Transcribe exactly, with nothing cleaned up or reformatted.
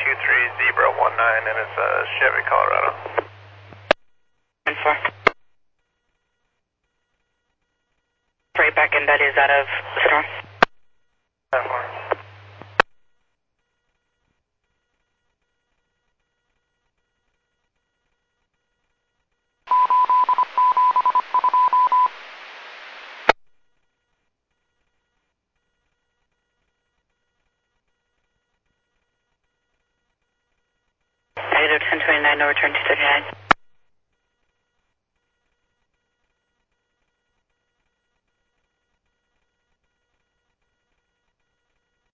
two three Zebra one nine, and it's a Chevy Colorado. And four. Right back in, that is out of Citron. ten four. Negative ten twenty-nine, no return to thirty-nine.